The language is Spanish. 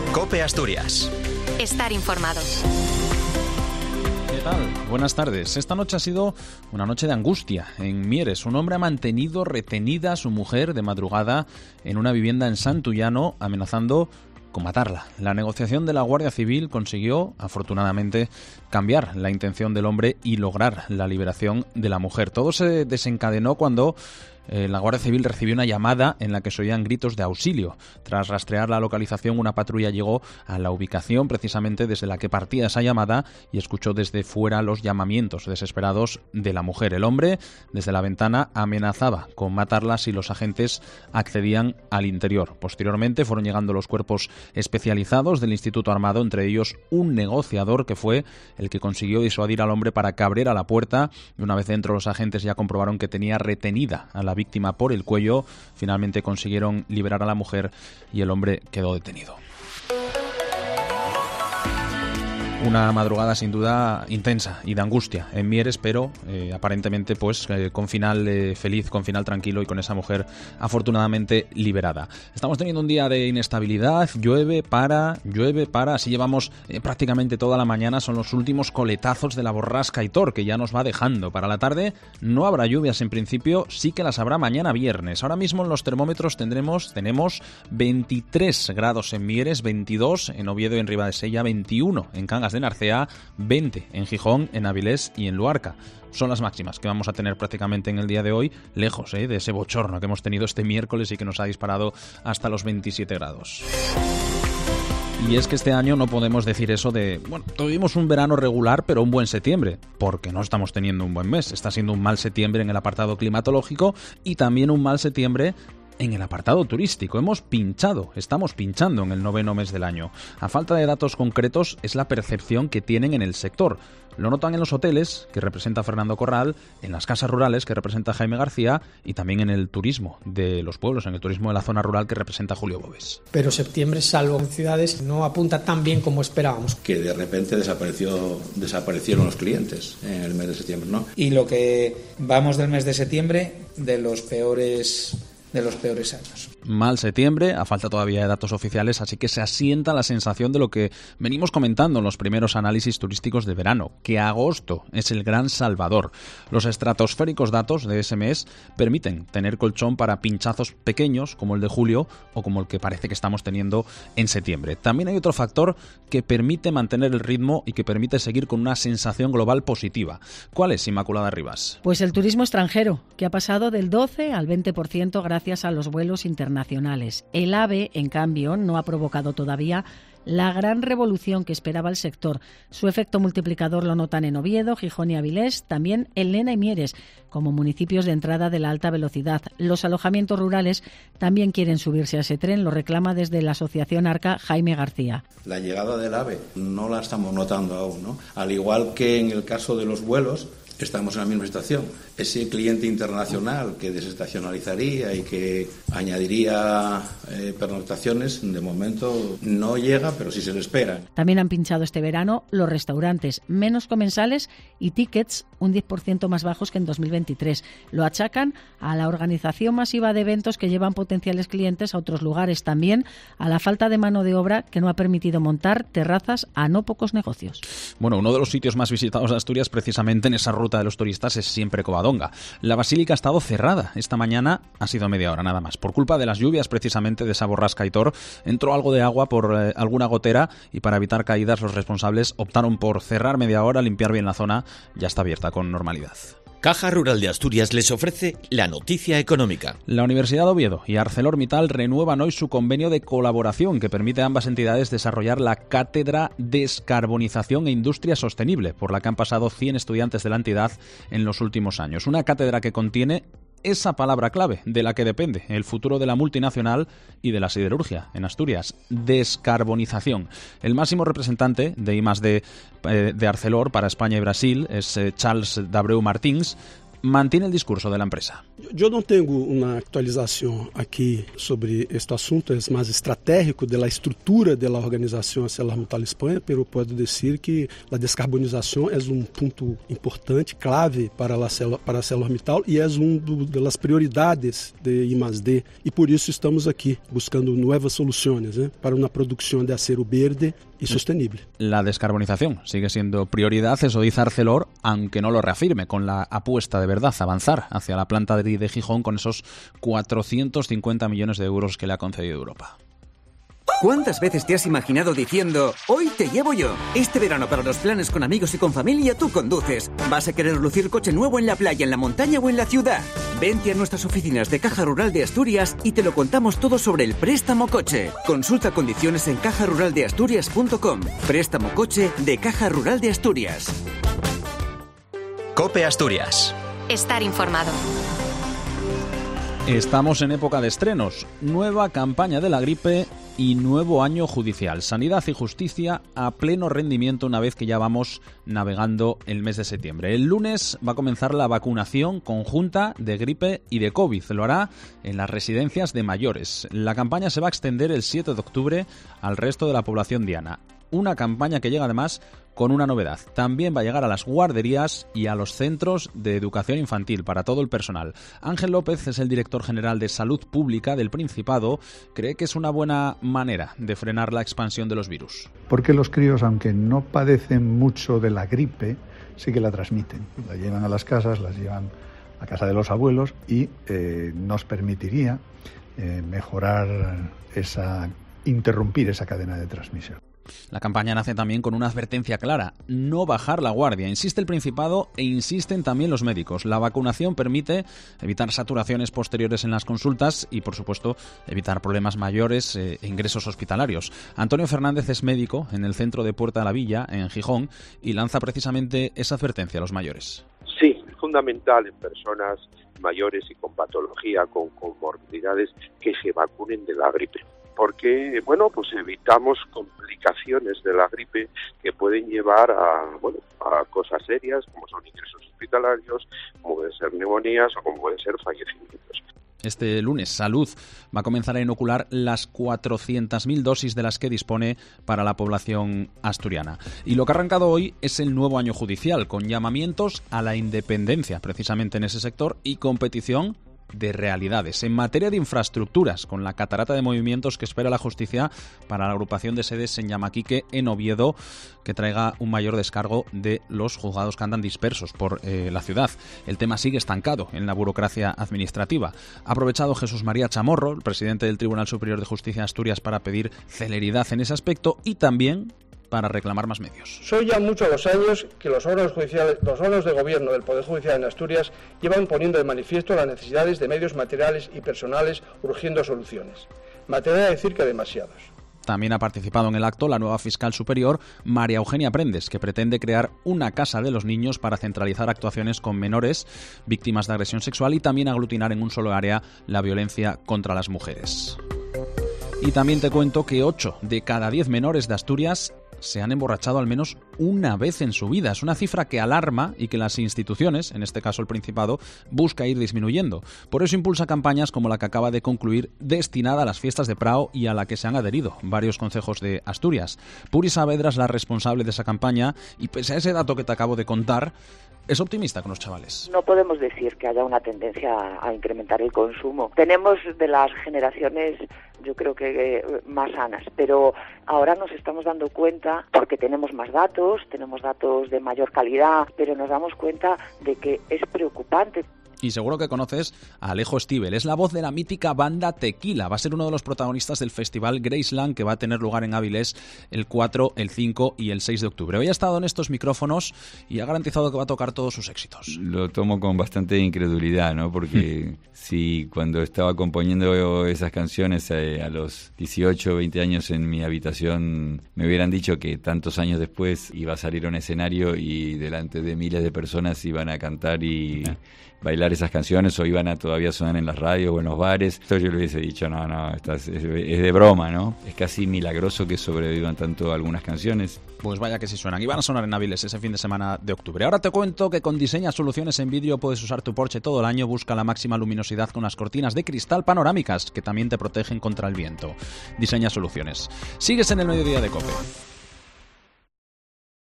COPE Asturias. Estar informado. ¿Qué tal? Buenas tardes. Esta noche ha sido una noche de angustia. En Mieres, un hombre ha mantenido retenida a su mujer de madrugada en una vivienda en Santullano, amenazando con matarla. La negociación de la Guardia Civil consiguió, afortunadamente, cambiar la intención del hombre y lograr la liberación de la mujer. Todo se desencadenó cuando la Guardia Civil recibió una llamada en la que se oían gritos de auxilio. Tras rastrear la localización, una patrulla llegó a la ubicación precisamente desde la que partía esa llamada y escuchó desde fuera los llamamientos desesperados de la mujer. El hombre, desde la ventana, amenazaba con matarla si los agentes accedían al interior. Posteriormente fueron llegando los cuerpos especializados del Instituto Armado, entre ellos un negociador que fue el que consiguió disuadir al hombre para que abriera la puerta, y una vez dentro los agentes ya comprobaron que tenía retenida a la víctima por el cuello. Finalmente consiguieron liberar a la mujer y el hombre quedó detenido. Una madrugada sin duda intensa y de angustia en Mieres, pero aparentemente pues con final feliz, con final tranquilo y con esa mujer afortunadamente liberada. Estamos teniendo un día de inestabilidad, llueve, para, así llevamos prácticamente toda la mañana. Son los últimos coletazos de la borrasca Aitor, que ya nos va dejando. Para la tarde no habrá lluvias en principio, sí que las habrá mañana viernes. Ahora mismo en los termómetros tenemos 23 grados en Mieres, 22 en Oviedo y en Ribadesella, 21 en Cangas de Narcea, 20 en Gijón, en Avilés y en Luarca. Son las máximas que vamos a tener prácticamente en el día de hoy, lejos de ese bochorno que hemos tenido este miércoles y que nos ha disparado hasta los 27 grados. Y es que este año no podemos decir eso de, bueno, tuvimos un verano regular pero un buen septiembre, porque no estamos teniendo un buen mes. Está siendo un mal septiembre en el apartado climatológico y también un mal septiembre en el apartado turístico. Estamos pinchando en el 9º mes del año. A falta de datos concretos es la percepción que tienen en el sector. Lo notan en los hoteles, que representa Fernando Corral, en las casas rurales, que representa Jaime García, y también en el turismo de los pueblos, en el turismo de la zona rural, que representa Julio Bobes. Pero septiembre, salvo en ciudades, no apunta tan bien como esperábamos. Que de repente desaparecieron los clientes en el mes de septiembre, ¿no? Y lo que vamos del mes de septiembre, de los peores años. Mal septiembre, a falta todavía de datos oficiales, así que se asienta la sensación de lo que venimos comentando en los primeros análisis turísticos de verano, que agosto es el gran salvador. Los estratosféricos datos de ese mes permiten tener colchón para pinchazos pequeños como el de julio o como el que parece que estamos teniendo en septiembre. También hay otro factor que permite mantener el ritmo y que permite seguir con una sensación global positiva. ¿Cuál es, Inmaculada Rivas? Pues el turismo extranjero, que ha pasado del 12 al 20% gracias a los vuelos internacionales. El AVE, en cambio, no ha provocado todavía la gran revolución que esperaba el sector. Su efecto multiplicador lo notan en Oviedo, Gijón y Avilés, también en Lena y Mieres, como municipios de entrada de la alta velocidad. Los alojamientos rurales también quieren subirse a ese tren, lo reclama desde la Asociación Arca Jaime García. La llegada del AVE no la estamos notando aún, ¿no? Al igual que en el caso de los vuelos, estamos en la misma situación. Ese cliente internacional que desestacionalizaría y que añadiría pernoctaciones, de momento no llega, pero sí se le espera. También han pinchado este verano los restaurantes, menos comensales y tickets un 10% más bajos que en 2023. Lo achacan a la organización masiva de eventos que llevan potenciales clientes a otros lugares, también a la falta de mano de obra que no ha permitido montar terrazas a no pocos negocios. Bueno, uno de los sitios más visitados de Asturias, precisamente en esa ruta de los turistas, es siempre Covadonga. La basílica ha estado cerrada. Esta mañana ha sido media hora nada más. Por culpa de las lluvias, precisamente de esa borrasca Aitor, entró algo de agua por alguna gotera y para evitar caídas los responsables optaron por cerrar media hora, limpiar bien la zona. Ya está abierta con normalidad. Caja Rural de Asturias les ofrece la noticia económica. La Universidad de Oviedo y ArcelorMittal renuevan hoy su convenio de colaboración que permite a ambas entidades desarrollar la Cátedra Descarbonización e Industria Sostenible, por la que han pasado 100 estudiantes de la entidad en los últimos años. Una cátedra que contiene esa palabra clave de la que depende el futuro de la multinacional y de la siderurgia en Asturias: descarbonización. El máximo representante de I+D de Arcelor para España y Brasil es Charles Dabreu Martins. mantiene el discurso de la empresa. Yo no tengo una actualización aquí sobre este asunto, es más estratégico de la estructura de la organización ArcelorMittal España, pero puedo decir que la descarbonización es un punto importante, clave para ArcelorMittal y es una de las prioridades de I+D, y por eso estamos aquí buscando nuevas soluciones para una producción de acero verde y sostenible. La descarbonización sigue siendo prioridad, eso dice Arcelor, aunque no lo reafirme, con la apuesta de verdad, avanzar hacia la planta de Gijón con esos 450 millones de euros que le ha concedido Europa. ¿Cuántas veces te has imaginado diciendo, hoy te llevo yo? Este verano para los planes con amigos y con familia tú conduces. ¿Vas a querer lucir coche nuevo en la playa, en la montaña o en la ciudad? Vente a nuestras oficinas de Caja Rural de Asturias y te lo contamos todo sobre el préstamo coche. Consulta condiciones en cajaruraldeasturias.com. Préstamo coche de Caja Rural de Asturias. COPE Asturias. Estar informado. Estamos en época de estrenos, nueva campaña de la gripe y nuevo año judicial. Sanidad y justicia a pleno rendimiento una vez que ya vamos navegando el mes de septiembre. El lunes va a comenzar la vacunación conjunta de gripe y de COVID. Lo hará en las residencias de mayores. La campaña se va a extender el 7 de octubre al resto de la población diana. Una campaña que llega además con una novedad. También va a llegar a las guarderías y a los centros de educación infantil para todo el personal. Ángel López es el director general de Salud Pública del Principado. Cree que es una buena manera de frenar la expansión de los virus. Porque los críos, aunque no padecen mucho de la gripe, sí que la transmiten. La llevan a las casas, las llevan a casa de los abuelos y nos permitiría interrumpir esa cadena de transmisión. La campaña nace también con una advertencia clara: no bajar la guardia. Insiste el Principado e insisten también los médicos. La vacunación permite evitar saturaciones posteriores en las consultas y, por supuesto, evitar problemas mayores e ingresos hospitalarios. Antonio Fernández es médico en el centro de Puerta de la Villa, en Gijón, y lanza precisamente esa advertencia a los mayores. Sí, es fundamental en personas mayores y con patología, con comorbilidades, que se vacunen de la gripe. Porque, pues evitamos complicaciones de la gripe que pueden llevar a cosas serias, como son ingresos hospitalarios, como pueden ser neumonías o como pueden ser fallecimientos. Este lunes, Salud va a comenzar a inocular las 400.000 dosis de las que dispone para la población asturiana. Y lo que ha arrancado hoy es el nuevo año judicial, con llamamientos a la independencia, precisamente en ese sector, y competición de realidades. En materia de infraestructuras, con la catarata de movimientos que espera la justicia para la agrupación de sedes en Llamaquique, en Oviedo, que traiga un mayor descargo de los juzgados que andan dispersos por la ciudad. El tema sigue estancado en la burocracia administrativa. Ha aprovechado Jesús María Chamorro, el presidente del Tribunal Superior de Justicia de Asturias, para pedir celeridad en ese aspecto y también para reclamar más medios. Son ya muchos los años que los órganos judiciales, los órganos de gobierno del Poder Judicial en Asturias llevan poniendo de manifiesto las necesidades de medios materiales y personales urgiendo soluciones. Me atrevería a decir que demasiados. También ha participado en el acto la nueva fiscal superior, María Eugenia Prendes, que pretende crear una casa de los niños para centralizar actuaciones con menores víctimas de agresión sexual y también aglutinar en un solo área la violencia contra las mujeres. Y también te cuento que 8 de cada 10 menores de Asturias se han emborrachado al menos una vez en su vida. Es una cifra que alarma y que las instituciones, en este caso el Principado, busca ir disminuyendo. Por eso impulsa campañas como la que acaba de concluir, destinada a las fiestas de Prao y a la que se han adherido varios concejos de Asturias. Puri Saavedra es la responsable de esa campaña y pese a ese dato que te acabo de contar, es optimista con los chavales. No podemos decir que haya una tendencia a incrementar el consumo. Tenemos de las generaciones, yo creo que más sanas, pero ahora nos estamos dando cuenta, porque tenemos más datos, tenemos datos de mayor calidad, pero nos damos cuenta de que es preocupante. Y seguro que conoces a Alejo Stivel, es la voz de la mítica banda Tequila. Va a ser uno de los protagonistas del festival Graceland, que va a tener lugar en Avilés el 4, el 5 y el 6 de octubre. Hoy ha estado en estos micrófonos y ha garantizado que va a tocar todos sus éxitos. Lo tomo con bastante incredulidad, ¿no? Porque si cuando estaba componiendo esas canciones a los 18 o 20 años en mi habitación me hubieran dicho que tantos años después iba a salir a un escenario y delante de miles de personas iban a cantar y bailar cantar esas canciones o iban a todavía sonar en las radios o en los bares. Esto yo le hubiese dicho, no, es de broma, ¿no? Es casi milagroso que sobrevivan tanto algunas canciones. Pues vaya que sí suenan. Y van a sonar en Avilés ese fin de semana de octubre. Ahora te cuento que con Diseña Soluciones en Vidrio puedes usar tu Porsche todo el año. Busca la máxima luminosidad con unas cortinas de cristal panorámicas que también te protegen contra el viento. Diseña Soluciones. Sigues en el Mediodía de COPE.